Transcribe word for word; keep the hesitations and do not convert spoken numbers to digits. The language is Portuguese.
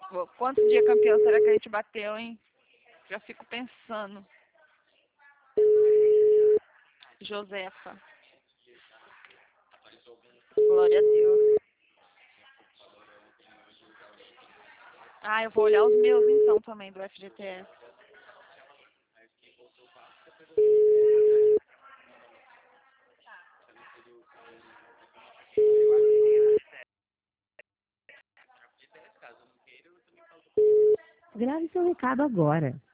Pô, quantos dias campeão será que a gente bateu, hein? Já fico pensando. Josefa. Glória a Deus. Ah, eu vou olhar os meus então também do F G T S. Grave seu recado agora.